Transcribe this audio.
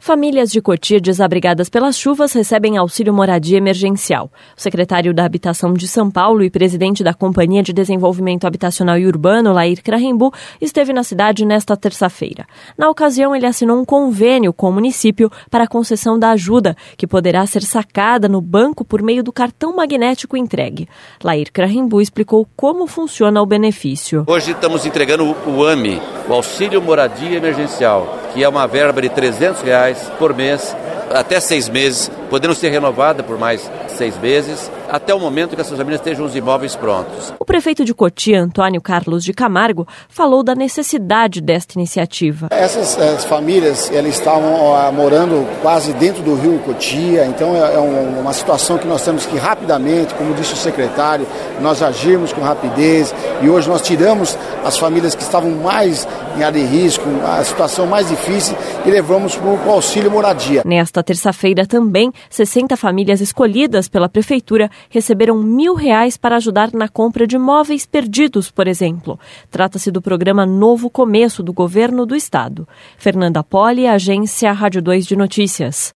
Famílias de Cotia desabrigadas pelas chuvas recebem auxílio moradia emergencial. O secretário da Habitação de São Paulo e presidente da Companhia de Desenvolvimento Habitacional e Urbano, Lair Krahenbuhl, esteve na cidade nesta terça-feira. Na ocasião, ele assinou um convênio com o município para a concessão da ajuda, que poderá ser sacada no banco por meio do cartão magnético entregue. Lair Krahenbuhl explicou como funciona o benefício. Hoje estamos entregando o AME, o Auxílio Moradia Emergencial, que é uma verba de R$300 por mês, até 6 meses, podendo ser renovada por mais 6 meses, até o momento que essas famílias estejam os imóveis prontos. O prefeito de Cotia, Antônio Carlos de Camargo, falou da necessidade desta iniciativa. Essas famílias, elas estavam morando quase dentro do rio Cotia, então é uma situação que nós temos que rapidamente, como disse o secretário, nós agirmos com rapidez, e hoje nós tiramos as famílias que estavam mais em área de risco, a situação mais difícil, e levamos para o auxílio moradia. Nesta terça-feira também, 60 famílias escolhidas pela prefeitura receberam R$1.000 para ajudar na compra de móveis perdidos, por exemplo. Trata-se do programa Novo Começo do governo do estado. Fernanda Poli, Agência Rádio 2 de Notícias.